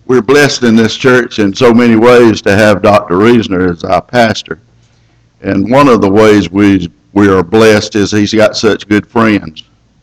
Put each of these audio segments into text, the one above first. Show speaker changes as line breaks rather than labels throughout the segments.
We're blessed in this church in so many ways to have Dr. Reasoner as our pastor. And one of the ways we are blessed is he's got such good friends.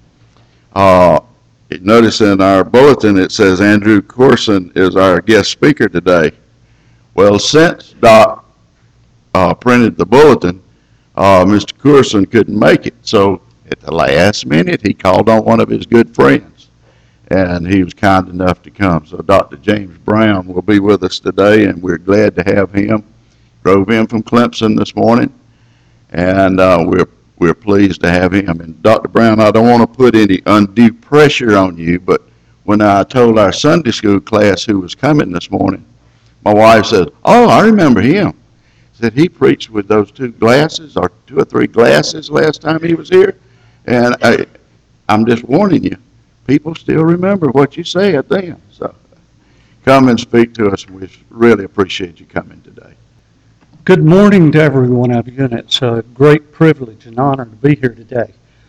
Notice in our bulletin it says Andrew Corson is our guest speaker today. Well, since Doc printed the bulletin, Mr. Corson couldn't make it. So at the last minute, he called on one of his good friends, and he was kind enough to come. So Dr. James Brown will be with us today, and we're glad to have him. Drove in from Clemson this morning, and we're pleased to have him. And Dr. Brown, I don't want to put any undue pressure on you, but when I told our Sunday school class who was coming this morning, my wife said, "Oh, I remember him." Said he preached with those 2 glasses or 2 or 3 glasses last time he was here. And I'm just warning you, people still remember what you said then. So come and speak to us. We really appreciate you coming today.
Good morning to every one of you, and it's a great privilege and honor to be here today.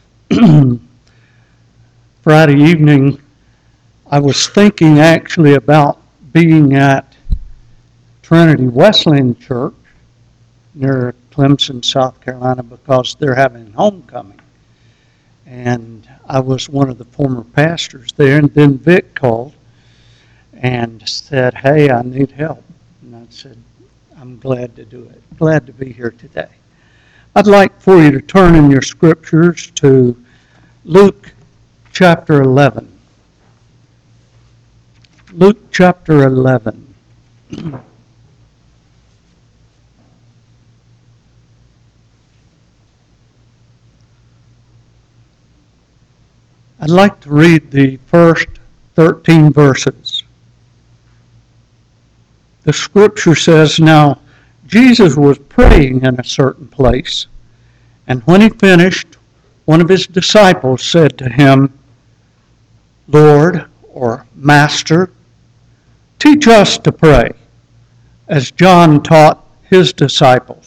Friday evening, I was thinking actually about being at Trinity Wesleyan Church near Clemson, South Carolina, because they're having homecoming. And I was one of the former pastors there, and then Vic called and said, "Hey, I need help." And I said, "I'm glad to do it. Glad to be here today." I'd like for you to turn in your scriptures to Luke chapter 11. Luke chapter 11. I'd like to read the first 13 verses. The scripture says, "Now Jesus was praying in a certain place, and when he finished, one of his disciples said to him, 'Lord,' or 'Master,' teach us to pray, as John taught his disciples."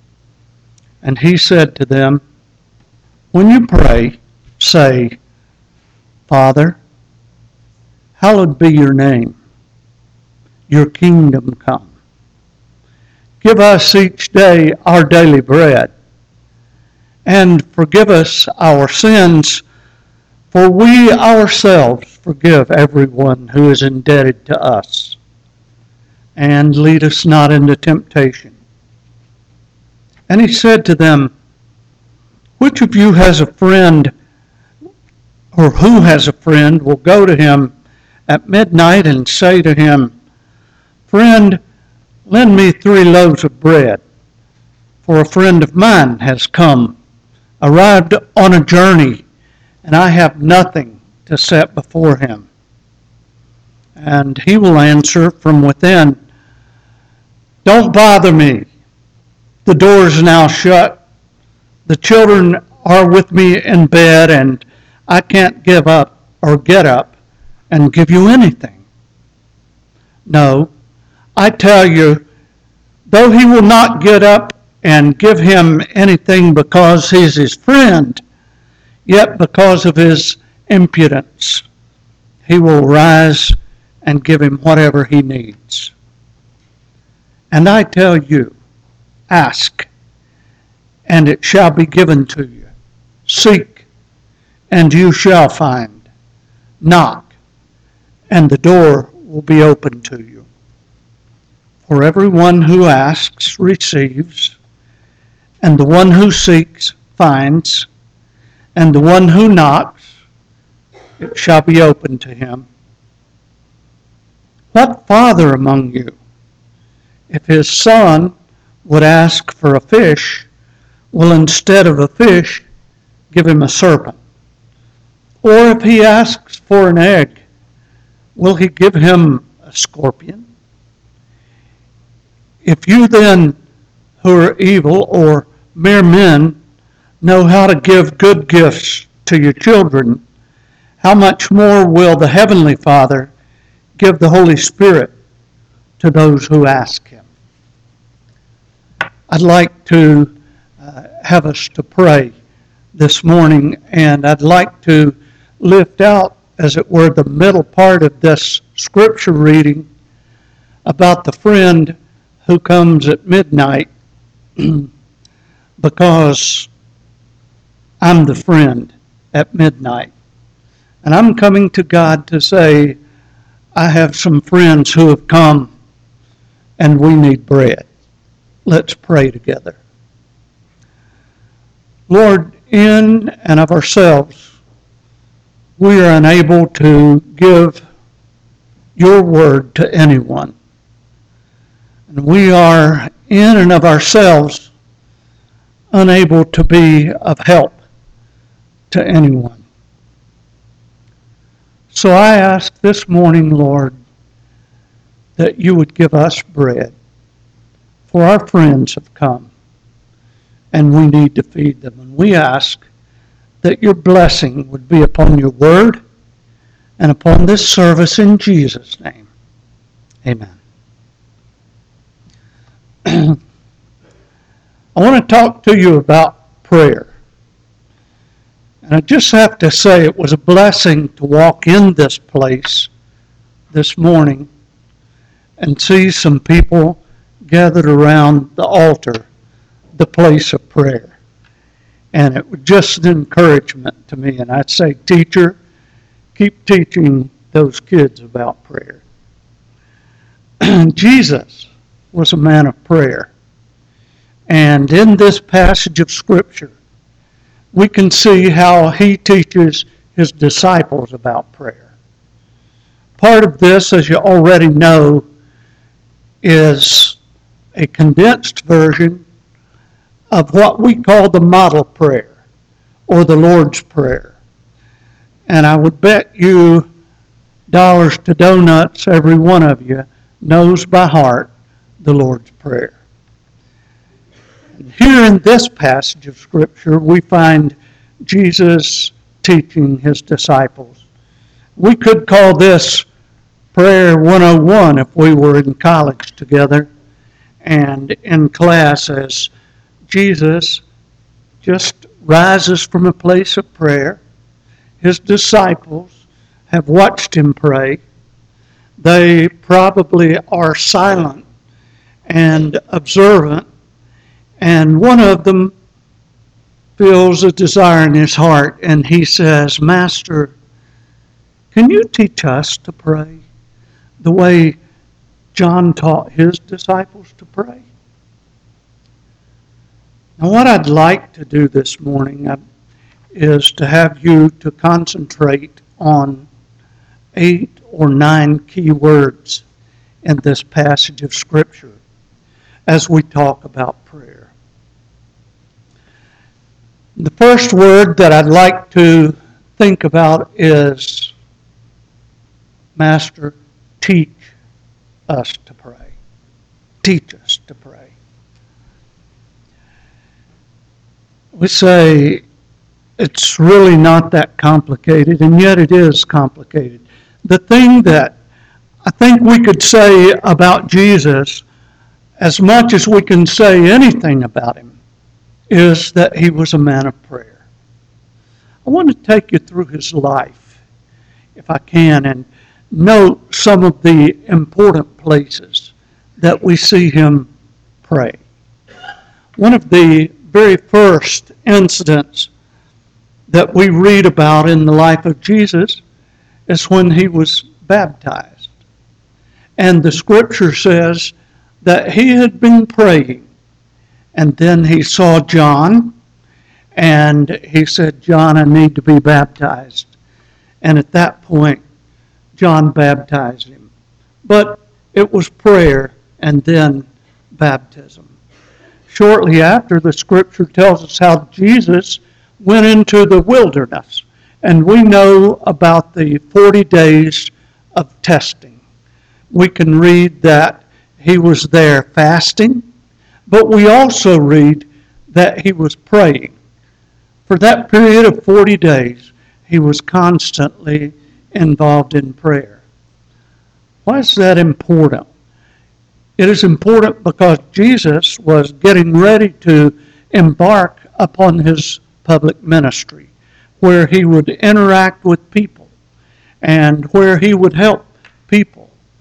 And he said to them, "When you pray, say, 'Father, hallowed be your name. Your kingdom come. Give us each day our daily bread, and forgive us our sins, for we ourselves forgive everyone who is indebted to us. And lead us not into temptation.' And he said to them, 'Which of you has a friend, or who has a friend, will go to him at midnight and say to him, "Friend, lend me 3 loaves of bread, for a friend of mine has arrived on a journey, and I have nothing to set before him"? And he will answer from within, "Don't bother me. The door is now shut. The children are with me in bed, and I can't get up and give you anything." No, I tell you, though he will not get up and give him anything because he's his friend, yet because of his impudence, he will rise and give him whatever he needs. And I tell you, ask, and it shall be given to you. Seek, and you shall find. Knock, and the door will be open to you. For everyone who asks receives, and the one who seeks finds, and the one who knocks, it shall be open to him. What father among you, if his son would ask for a fish, will instead of a fish give him a serpent? Or if he asks for an egg, will he give him a scorpion? If you then, who are evil or mere men, know how to give good gifts to your children, how much more will the Heavenly Father give the Holy Spirit to those who ask him? I'd like to have us to pray this morning, and I'd like to lift out, as it were, the middle part of this scripture reading about the friend who comes at midnight because I'm the friend at midnight. And I'm coming to God to say, I have some friends who have come and we need bread. Let's pray together. Lord, in and of ourselves, we are unable to give your word to anyone. And we are in and of ourselves unable to be of help to anyone. So I ask this morning, Lord, that you would give us bread. For our friends have come, and we need to feed them. And we ask that your blessing would be upon your word and upon this service in Jesus' name. Amen. I want to talk to you about prayer. And I just have to say it was a blessing to walk in this place this morning and see some people gathered around the altar, the place of prayer. And it was just an encouragement to me. And I'd say, teacher, keep teaching those kids about prayer. Jesus was a man of prayer. And in this passage of Scripture, we can see how he teaches his disciples about prayer. Part of this, as you already know, is a condensed version of what we call the model prayer or the Lord's Prayer. And I would bet you dollars to donuts, every one of you knows by heart the Lord's Prayer. And here in this passage of Scripture, we find Jesus teaching his disciples. We could call this Prayer 101 if we were in college together and in class as Jesus just rises from a place of prayer. His disciples have watched him pray. They probably are silent and observant, and one of them feels a desire in his heart, and he says, Master, can you teach us to pray the way John taught his disciples to pray? Now, what I'd like to do this morning is to have you to concentrate on 8 or 9 key words in this passage of Scripture as we talk about prayer. The first word that I'd like to think about is, Master, teach us to pray. Teach us to pray. We say it's really not that complicated, and yet it is complicated. The thing that I think we could say about Jesus, as much as we can say anything about him, is that he was a man of prayer. I want to take you through his life, if I can, and note some of the important places that we see him pray. One of the very first incidents that we read about in the life of Jesus is when he was baptized. And the Scripture says that he had been praying, and then he saw John, and he said, John, I need to be baptized. And at that point, John baptized him. But it was prayer and then baptism. Shortly after, the Scripture tells us how Jesus went into the wilderness. And we know about the 40 days of testing. We can read that he was there fasting, but we also read that he was praying. For that period of 40 days, he was constantly involved in prayer. Why is that important? It is important because Jesus was getting ready to embark upon his public ministry, where he would interact with people and where he would help people.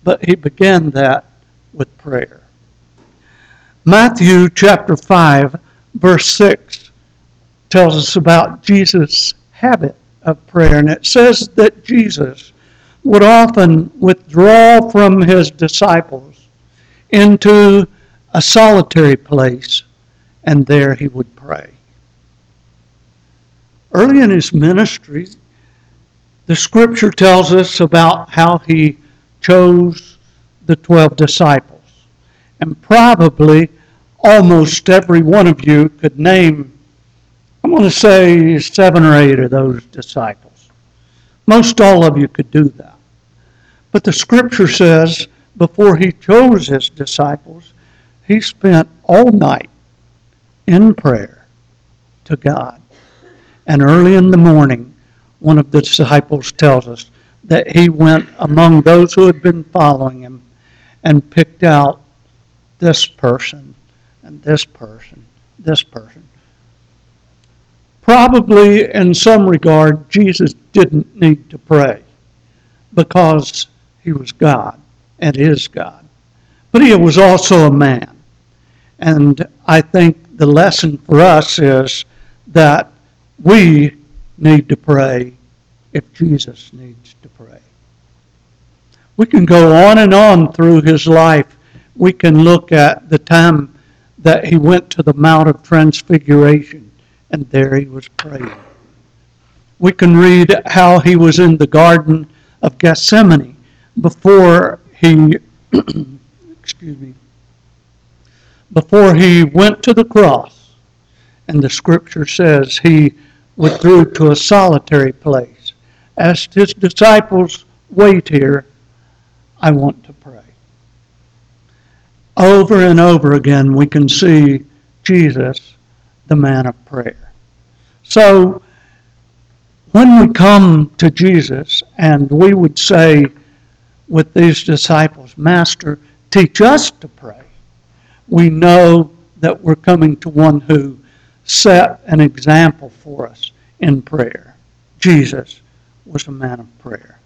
but he began that with prayer. Matthew chapter 5, verse 6 tells us about Jesus' habit of prayer, and it says that Jesus would often withdraw from his disciples into a solitary place, and there he would pray. Early in his ministry, the scripture tells us about how he chose the 12 disciples. And probably almost every one of you could name, I'm going to say 7 or 8 of those disciples. Most all of you could do that. But the scripture says before he chose his disciples, he spent all night in prayer to God. And early in the morning, one of the disciples tells us that he went among those who had been following him and picked out this person and this person, this person. Probably in some regard, Jesus didn't need to pray because he was God and is God. But he was also a man. And I think the lesson for us is that we need to pray if Jesus needs to pray. We can go on and on through his life. We can look at the time that he went to the Mount of Transfiguration, and there he was praying. We can read how he was in the Garden of Gethsemane before he before he went to the cross. And the scripture says he withdrew to a solitary place. Asked his disciples, wait here, I want to pray. Over and over again we can see Jesus, the man of prayer. So when we come to Jesus and we would say with these disciples, Master, teach us to pray, we know that we're coming to one who set an example for us in prayer. Jesus was a man of prayer.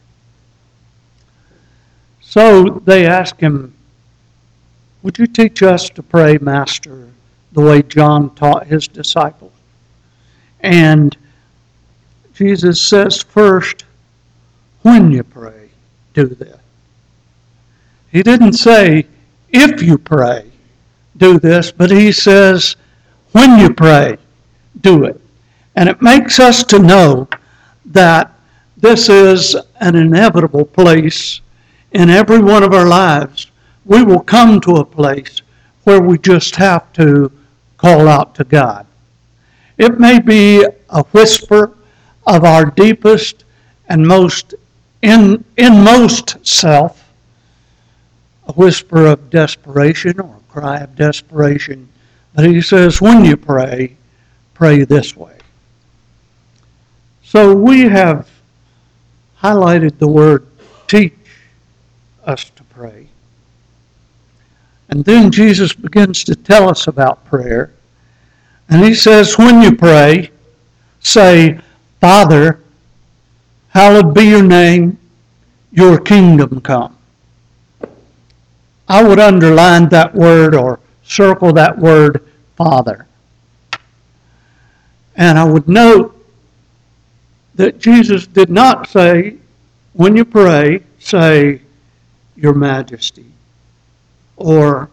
So they asked him, would you teach us to pray, Master, the way John taught his disciples? And Jesus says, first, when you pray, do this. He didn't say, if you pray, do this, but he says, when you pray, do it. And it makes us to know that this is an inevitable place in every one of our lives. We will come to a place where we just have to call out to God. It may be a whisper of our deepest and most inmost self, a whisper of desperation or a cry of desperation. But he says, when you pray, pray this way. So we have highlighted the word teach us to pray. And then Jesus begins to tell us about prayer. And he says, when you pray, say, Father, hallowed be your name, your kingdom come. I would underline that word or circle that word, Father. And I would note that Jesus did not say, when you pray, say, Your Majesty, or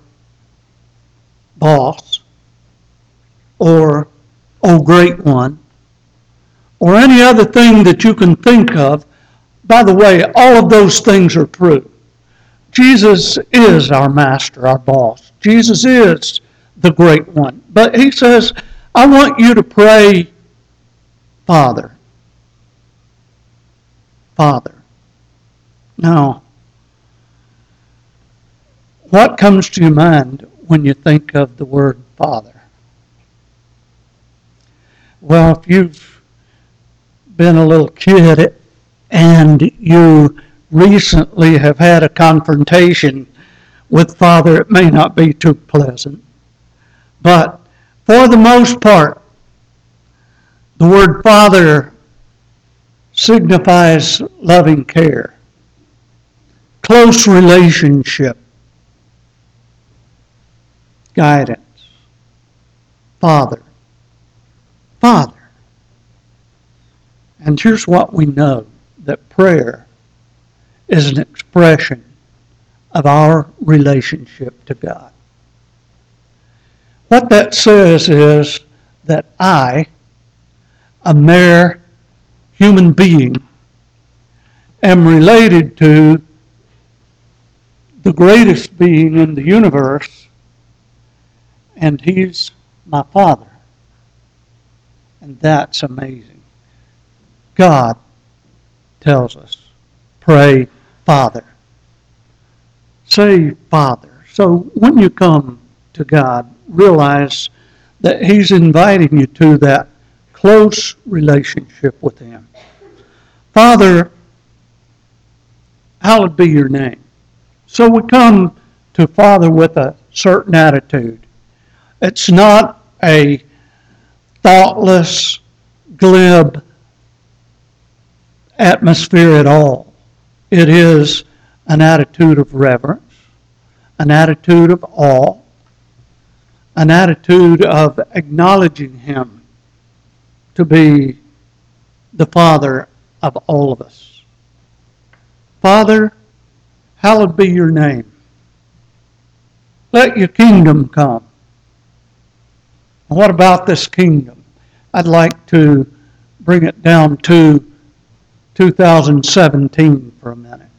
Boss, or Oh Great One, or any other thing that you can think of. By the way, all of those things are true. Jesus is our master, our boss. Jesus is the Great One. But he says, I want you to pray, Father. Father. Now, what comes to your mind when you think of the word Father? Well, if you've been a little kid and you recently have had a confrontation with Father, it may not be too pleasant. But for the most part, the word Father signifies loving care, close relationship, guidance. Father. Father. And here's what we know, that prayer is an expression of our relationship to God. What that says is that I, a mere human being, am related to the greatest being in the universe, and He's my Father. And that's amazing. God tells us, pray, Father. Say, Father. So when you come to God, realize that He's inviting you to that close relationship with Him. Father, hallowed be your name. So we come to Father with a certain attitude. It's not a thoughtless, glib atmosphere at all. It is an attitude of reverence, an attitude of awe, an attitude of acknowledging Him to be the Father of all of us. Father, hallowed be your name. Let your kingdom come. What about this kingdom? I'd like to bring it down to 2017 for a minute.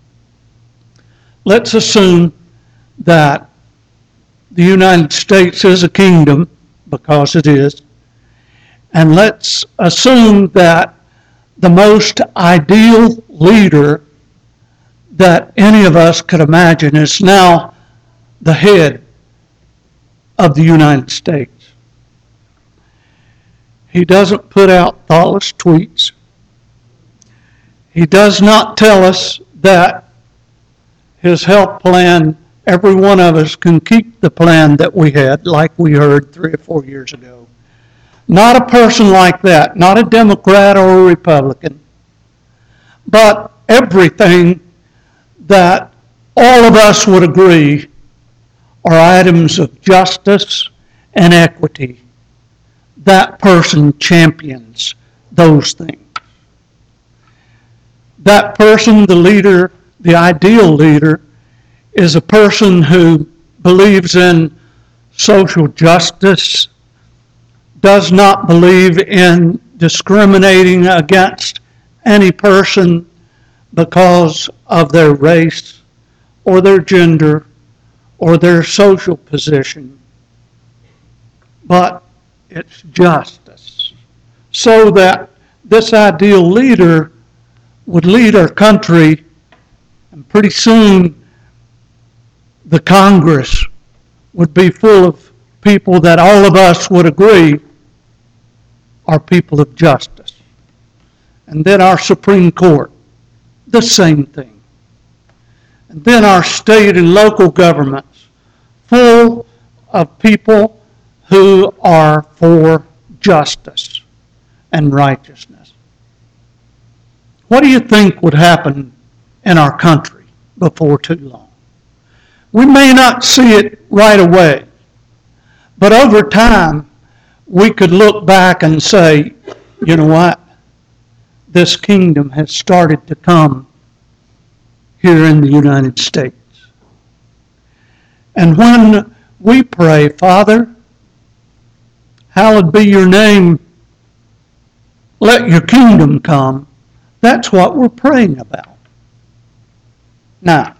Let's assume that the United States is a kingdom, because it is, and let's assume that the most ideal leader that any of us could imagine is now the head of the United States. He doesn't put out thoughtless tweets. He does not tell us that his health plan, every one of us can keep the plan that we had, like we heard 3 or 4 years ago. Not a person like that, not a Democrat or a Republican, but everything that all of us would agree are items of justice and equity. That person champions those things. That person, the leader, the ideal leader, is a person who believes in social justice, does not believe in discriminating against any person because of their race or their gender or their social position, but it's justice. So that this ideal leader would lead our country, and pretty soon the Congress would be full of people that all of us would agree are people of justice. And then our Supreme Court, the same thing. And then our state and local governments, full of people who are for justice and righteousness. What do you think would happen in our country before too long? We may not see it right away, but over time, we could look back and say, you know what? This kingdom has started to come here in the United States. And when we pray, Father, hallowed be your name, let your kingdom come, that's what we're praying about. Now,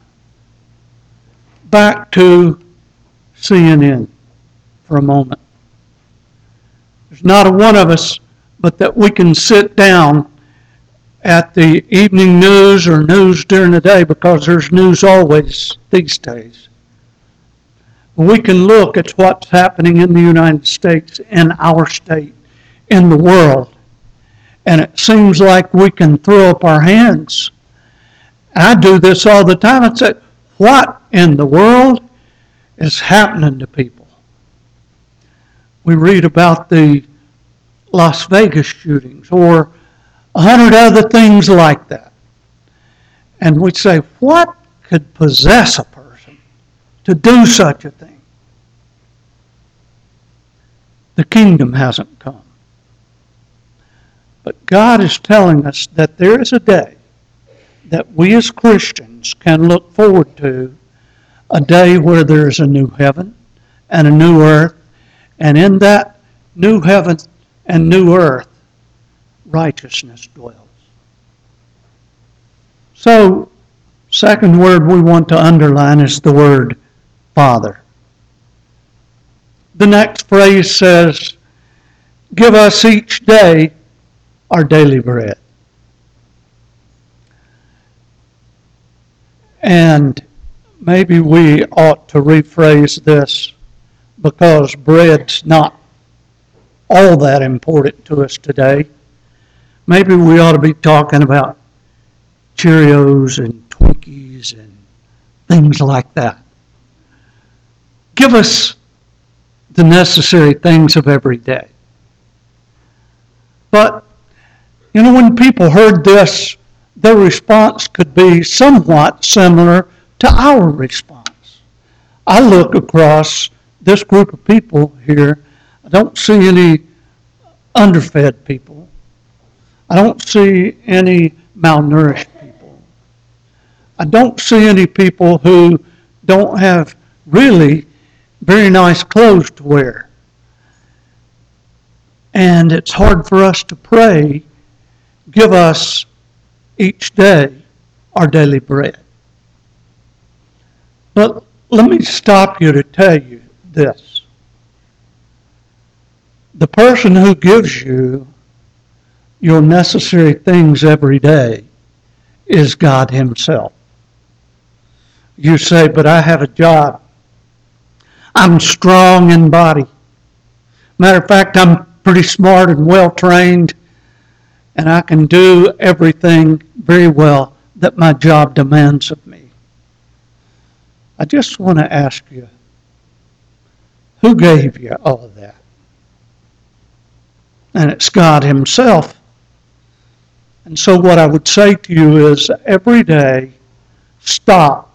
back to CNN for a moment. There's not a one of us but that we can sit down at the evening news or news during the day, because there's news always these days. We can look at what's happening in the United States, in our state, in the world, and it seems like we can throw up our hands. I do this all the time. I say, what in the world is happening to people? We read about the Las Vegas shootings or 100 other things like that. And we say, what could possess a person to do such a thing. The kingdom hasn't come. But God is telling us that there is a day that we as Christians can look forward to, a day where there is a new heaven and a new earth, and in that new heaven and new earth, righteousness dwells. So, second word we want to underline is the word Father. The next phrase says, give us each day our daily bread. And maybe we ought to rephrase this, because bread's not all that important to us today. Maybe we ought to be talking about Cheerios and Twinkies and things like that. Give us the necessary things of every day. But, when people heard this, their response could be somewhat similar to our response. I look across this group of people here. I don't see any underfed people. I don't see any malnourished people. I don't see any people who don't have really very nice clothes to wear. And it's hard for us to pray, give us each day our daily bread. But let me stop you to tell you this. The person who gives you your necessary things every day is God Himself. You say, but I have a job. I'm strong in body. Matter of fact, I'm pretty smart and well trained, and I can do everything very well that my job demands of me. I just want to ask you, who gave you all of that? And it's God Himself. And so what I would say to you is, every day, stop.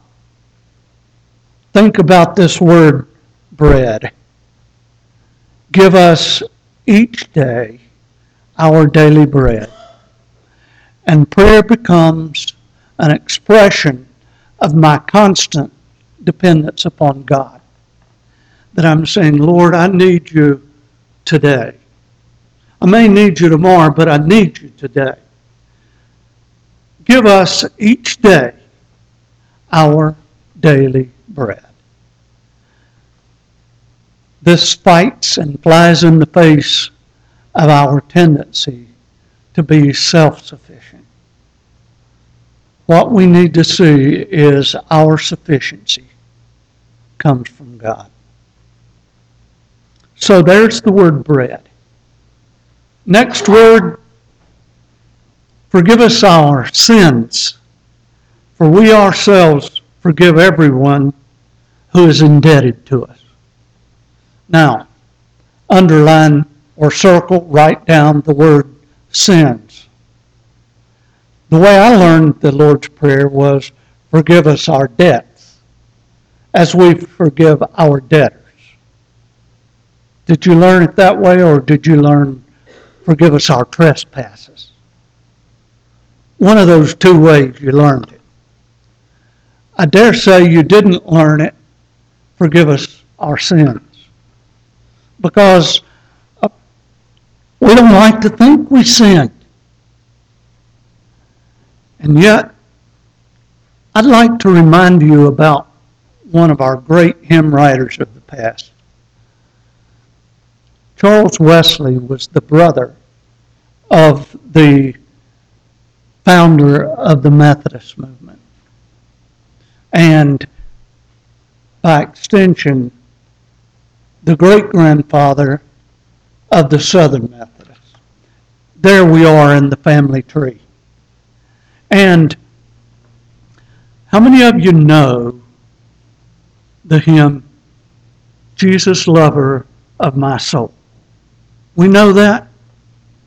Think about this word, bread. Give us each day our daily bread. And prayer becomes an expression of my constant dependence upon God. That I'm saying, Lord, I need you today. I may need you tomorrow, but I need you today. Give us each day our daily bread. This fights and flies in the face of our tendency to be self-sufficient. What we need to see is our sufficiency comes from God. So there's the word bread. Next word, forgive us our sins, for we ourselves forgive everyone who is indebted to us. Now, underline or circle, write down the word sins. The way I learned the Lord's Prayer was, forgive us our debts, as we forgive our debtors. Did you learn it that way, or did you learn, forgive us our trespasses? One of those two ways you learned it. I dare say you didn't learn it, forgive us our sins. Because we don't like to think we sinned. And yet, I'd like to remind you about one of our great hymn writers of the past. Charles Wesley was the brother of the founder of the Methodist movement. And by extension, the great-grandfather of the Southern Methodists. There we are in the family tree. And how many of you know the hymn, Jesus, Lover of My Soul? We know that.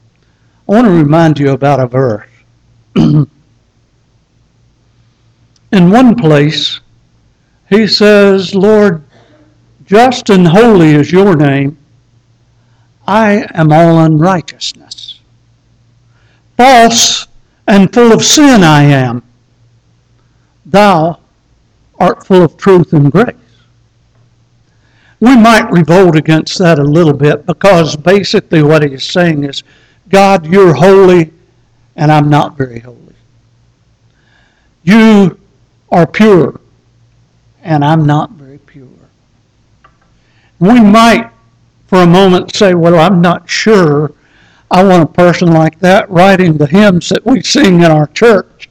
I want to remind you about a verse. In one place, he says, Lord, just and holy is your name. I am all unrighteousness. False and full of sin I am. Thou art full of truth and grace. We might revolt against that a little bit because basically what he's saying is, God, you're holy and I'm not very holy. You are pure and I'm not very pure. We might for a moment say, well, I'm not sure I want a person like that writing the hymns that we sing in our church.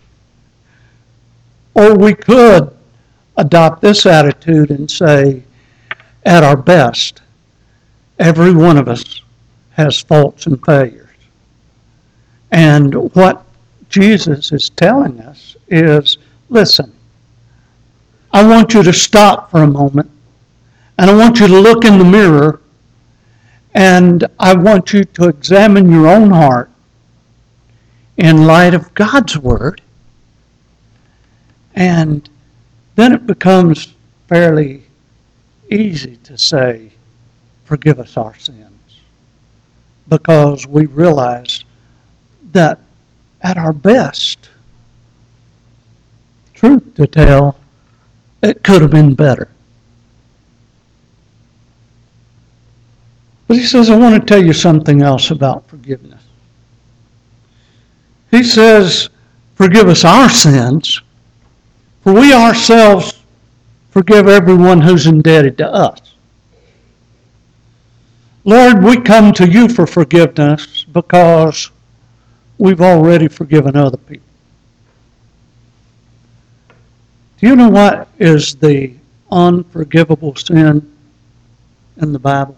Or we could adopt this attitude and say, at our best, every one of us has faults and failures. And what Jesus is telling us is, listen, I want you to stop for a moment, and I want you to look in the mirror, and I want you to examine your own heart in light of God's Word, and then it becomes fairly easy to say, forgive us our sins, because we realize that at our best, truth to tell, it could have been better. But he says, I want to tell you something else about forgiveness. He says, forgive us our sins, for we ourselves forgive everyone who's indebted to us. Lord, we come to you for forgiveness because we've already forgiven other people. Do you know what is the unforgivable sin in the Bible?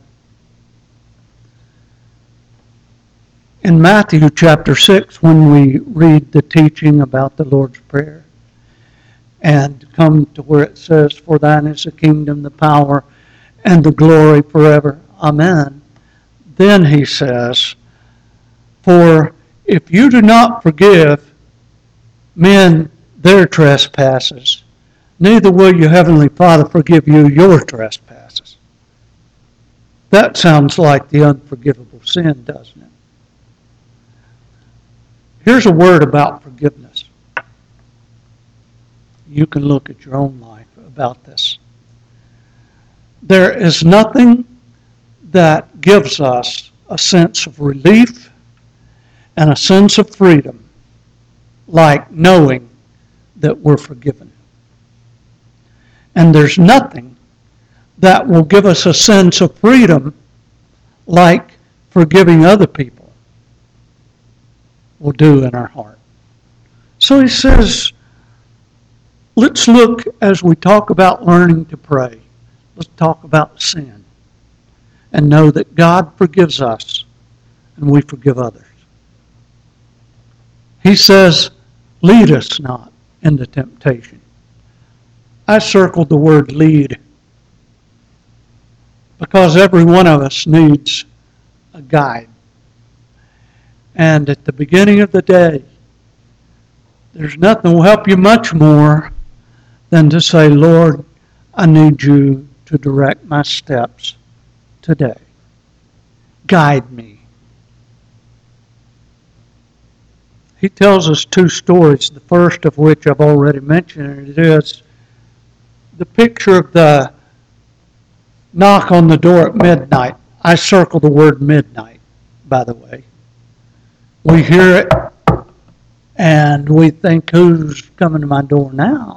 In Matthew chapter 6, when we read the teaching about the Lord's Prayer, and come to where it says, for thine is the kingdom, the power, and the glory forever. Amen. Then he says, for if you do not forgive men their trespasses, neither will your heavenly Father forgive you your trespasses. That sounds like the unforgivable sin, doesn't it? Here's a word about forgiveness. You can look at your own life about this. There is nothing that gives us a sense of relief and a sense of freedom like knowing that we're forgiven. And there's nothing that will give us a sense of freedom like forgiving other people will do in our heart. So he says, let's look, as we talk about learning to pray, let's talk about sin and know that God forgives us and we forgive others. He says, lead us not into temptation. I circled the word lead because every one of us needs a guide. And at the beginning of the day, there's nothing will help you much more than to say, Lord, I need you to direct my steps today. Guide me. He tells us two stories, the first of which I've already mentioned, and it is the picture of the knock on the door at midnight. I circle the word midnight, by the way. We hear it, and we think, who's coming to my door now?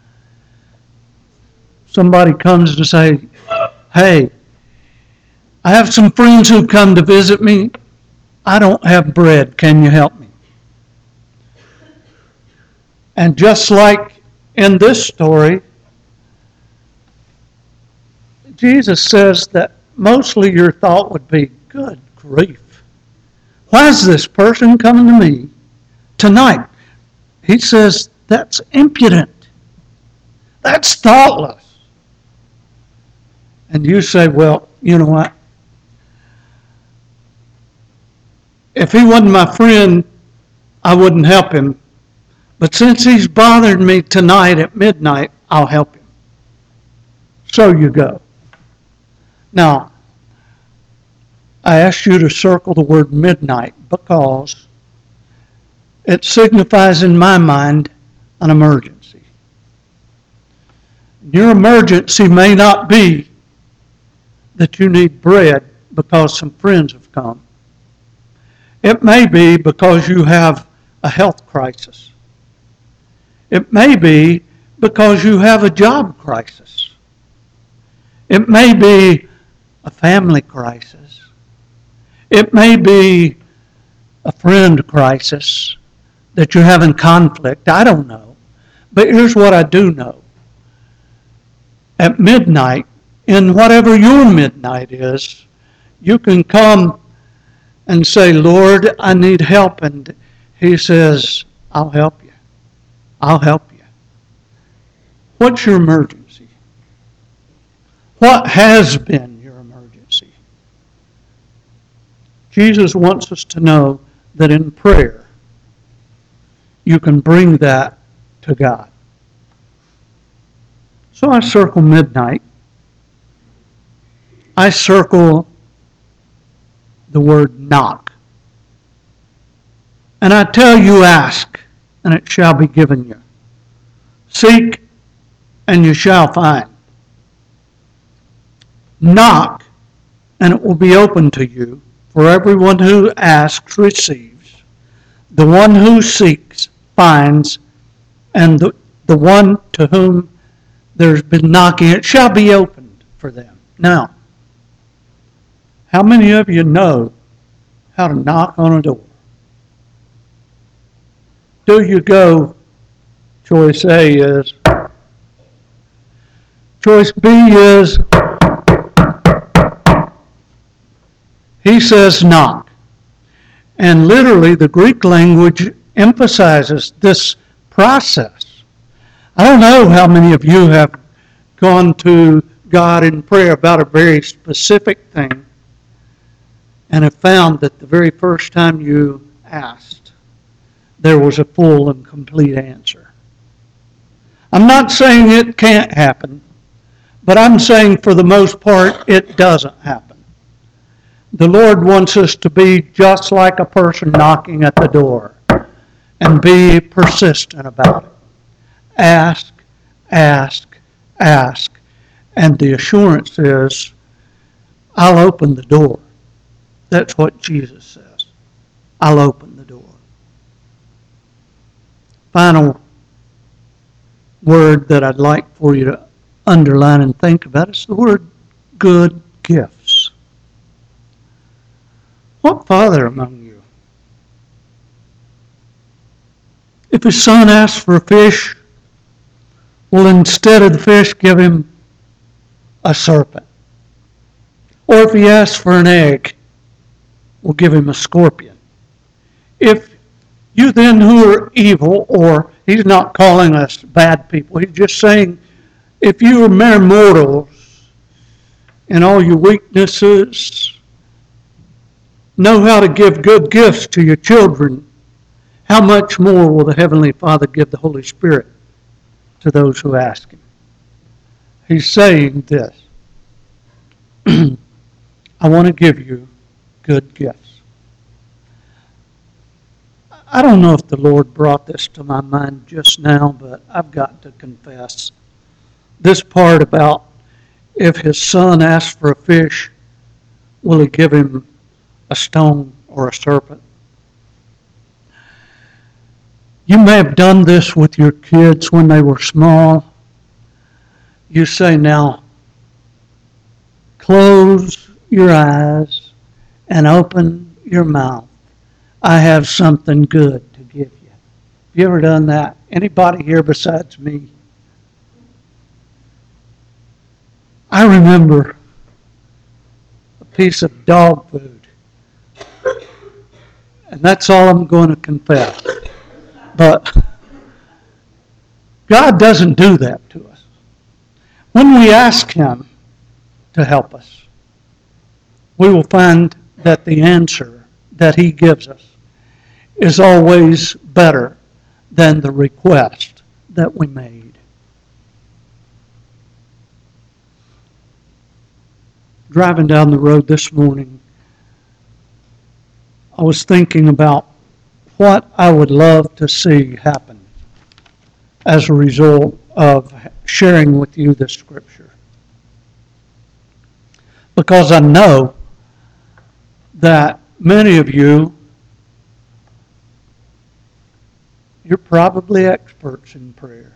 Somebody comes to say, hey, I have some friends who come to visit me. I don't have bread. Can you help me? And just like in this story, Jesus says that mostly your thought would be, good grief. Why is this person coming to me tonight? He says, that's impudent. That's thoughtless. And you say, well, you know what? If he wasn't my friend, I wouldn't help him. But since he's bothered me tonight at midnight, I'll help him. So you go. Now, I asked you to circle the word midnight because it signifies in my mind an emergency. Your emergency may not be that you need bread because some friends have come. It may be because you have a health crisis. It may be because you have a job crisis. It may be a family crisis. It may be a friend crisis that you're having conflict. I don't know. But here's what I do know. At midnight, in whatever your midnight is, you can come and say, Lord, I need help. And he says, I'll help you. I'll help you. What's your emergency? What has been your emergency? Jesus wants us to know that in prayer, you can bring that to God. So I circle midnight. I circle the word knock. And I tell you, ask, and it shall be given you. Seek, and you shall find. Knock, and it will be open to you. For everyone who asks receives. The one who seeks finds, and the one to whom there's been knocking, it shall be opened for them. Now, how many of you know how to knock on a door? Do you go, choice A is, choice B is, he says knock. And literally the Greek language emphasizes this process. I don't know how many of you have gone to God in prayer about a very specific thing and have found that the very first time you asked, there was a full and complete answer. I'm not saying it can't happen, but I'm saying for the most part it doesn't happen. The Lord wants us to be just like a person knocking at the door and be persistent about it. Ask, ask, ask. And the assurance is, I'll open the door. That's what Jesus says. I'll open the door. Final word that I'd like for you to underline and think about is the word good gifts. What father among you, if his son asks for a fish, will instead of the fish give him a serpent? Or if he asks for an egg, will give him a scorpion? If you then who are evil, or he's not calling us bad people, he's just saying, if you are mere mortals in all your weaknesses, know how to give good gifts to your children, how much more will the Heavenly Father give the Holy Spirit to those who ask Him? He's saying this. I want to give you good gifts. I don't know if the Lord brought this to my mind just now, but I've got to confess. This part about if his son asks for a fish, will he give him a stone or a serpent? You may have done this with your kids when they were small. You say, now, close your eyes and open your mouth. I have something good to give you. Have you ever done that? Anybody here besides me? I remember a piece of dog food. And that's all I'm going to confess. But God doesn't do that to us. When we ask Him to help us, we will find that the answer that He gives us is always better than the request that we made. Driving down the road this morning, I was thinking about what I would love to see happen as a result of sharing with you this scripture. Because I know that many of you, you're probably experts in prayer.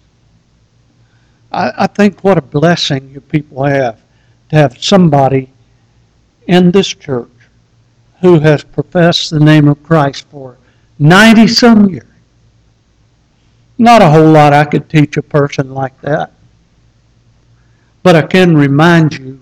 I think what a blessing you people have to have somebody in this church who has professed the name of Christ for 90-some years. Not a whole lot I could teach a person like that. But I can remind you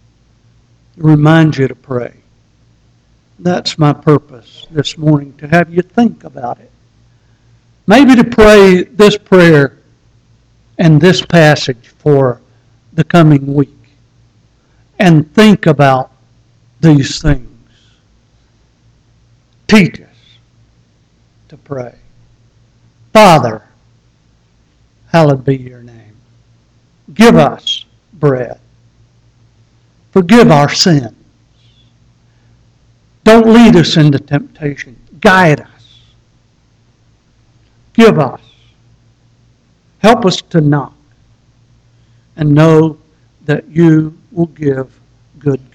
to pray. That's my purpose this morning, to have you think about it. Maybe to pray this prayer and this passage for the coming week. And think about these things. Teach us to pray. Father, hallowed be your name. Give us bread. Forgive our sins. Don't lead us into temptation. Guide us. Give us. Help us to knock and know that you will give good